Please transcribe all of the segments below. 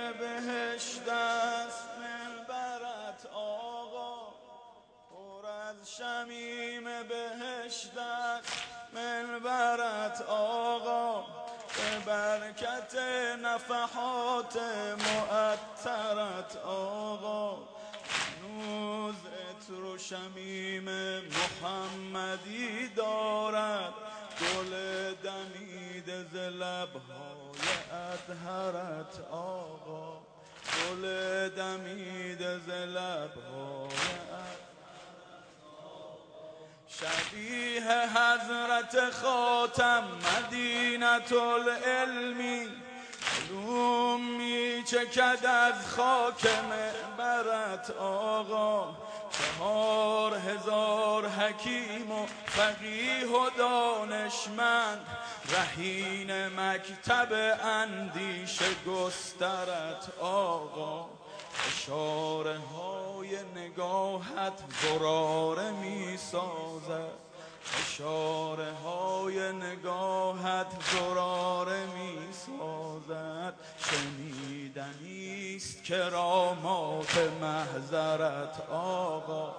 بهشت است منبرت آقا، پر از شمیم بهشت است منبرت آقا، به برکت نفحات معطرت آقا، هنوز عطر و شمیم محمدی دارد گل دمیده ز لبهای اطهرت آقا، گل دمیده ز لبهای شبیه حضرت خاتم مدینة العلمی، علوم می چکد از خاک منبرت آقا، 4000 حکیم و فقیه و دانشمند رهین مکتب اندیشه گسترت آقا، اشاره های نگاهت زراره می سازد، اشاره های نگاهت زراره می سازد، شنیدنیست کرامات محضرت آقا،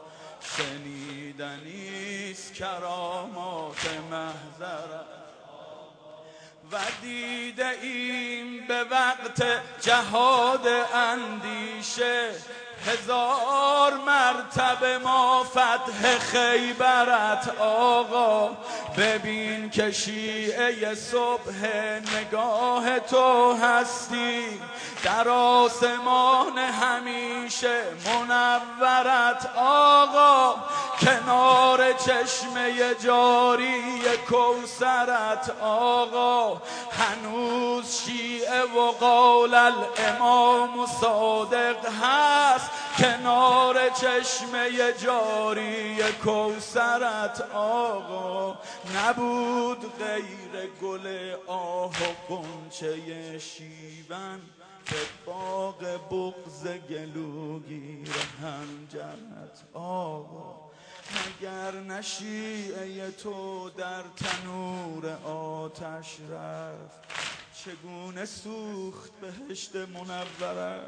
شنیدنیست کرامات محضرت و دیده ایم به وقت جهاد اندیشه 1000 مرتبه ما فتح خیبرت آقا، ببین که شیعه صبح نگاه تو هستی، در آسمان همیشه منورت آقا، کنار چشمه جاری کوثرت آقا، هنوز شیعه و قال الامام صادق هست کنار چشمه جاری کوثرت آقا، نبود غیر گل آه و غنچه شیون به باغ بغض گلوگیر هنجرت آقا، مگر نشیعه تو در تنور آتش رفت، چگونه سوخت بهشت منوره.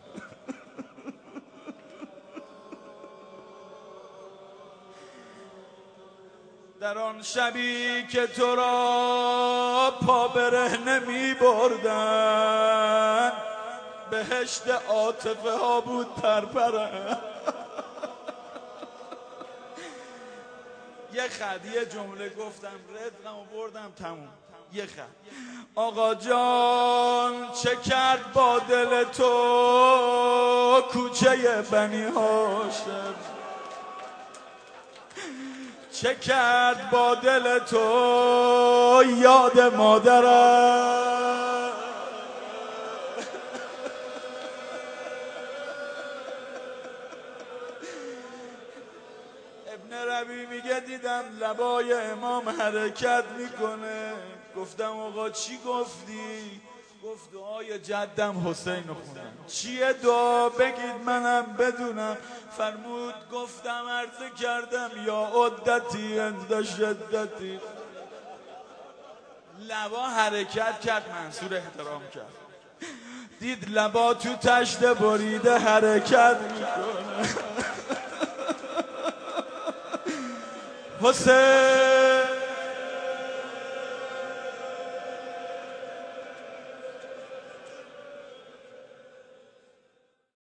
در آن شبی که تو را پا برهنه می بردن، بهشت عاطفه ها بود پرپره. یه جمله گفتم رزقم و بردم تموم. یه خط آقا جان چه کرد با دل تو کوچه بنی هاشم، چه کرد با دل تو یاد مادرم، ابن ربی میگه دیدم لبای امام حرکت میکنه، گفتم آقا چی گفتی؟ گفت دعای جدم حسین رو خوندم. چیه دعا بگید منم بدونم. فرمود گفتم عرض کردم یا عدتی اند شدتی، لبا حرکت کرد، منصور احترام کرد، دید لبا تو تشت بریده حرکت میکنه. حسین